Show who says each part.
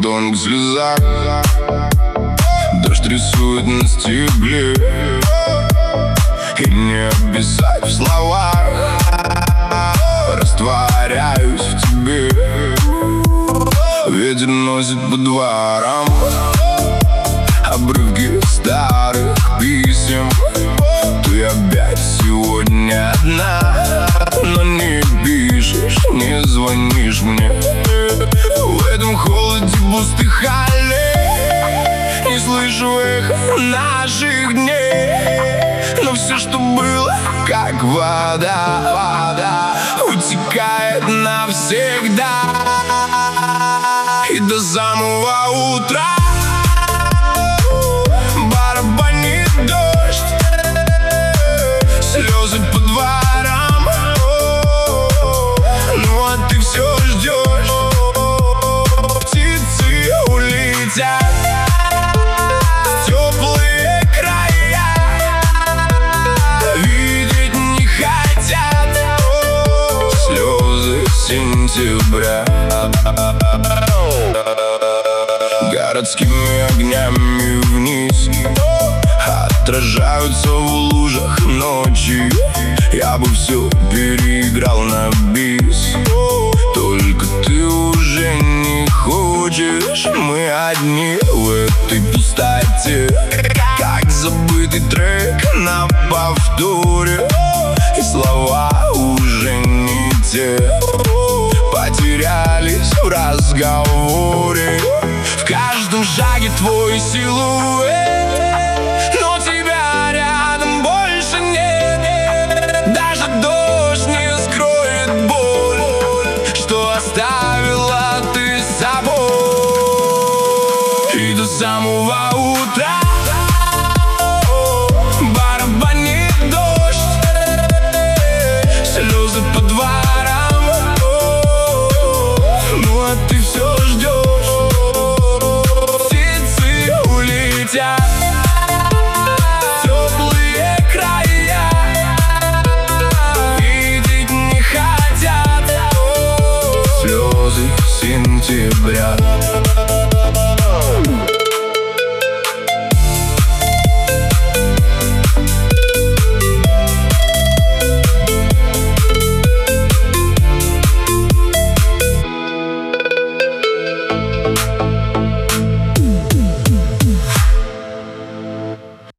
Speaker 1: тонк слезах. Дождь рисует на стекле, и не описать в словах. Растворяюсь в тебе. Ветер носит по дворам обрывки старых писем. Ты опять сегодня одна, но не пишешь, не звонишь мне. В этом холоде пустых аллей не слышу эхо наших дней. Но все, что было, как вода, утекает навсегда. И до самого утра барабанит дождь, слезы по дворам. Ну а ты все ждешь, птицы улетят в теплые края, видеть не хотят слезы сентября. Городскими огнями вниз отражаются в лужах ночи. Я бы все переиграл на бис, только ты уже не хочешь. Мы одни в этой пустоте, как забытый трек на повторе. И слова уже не те, потерялись в разговоре. В каждом шаге твой силуэт, но тебя рядом больше нет. Даже дождь не скроет боль, что оставила ты с собой. И до самого утра барабанит дождь, слезы по дворам. Ну а ты все ждешь, птицы улетят в теплые края, видеть не хотят слезы сентября.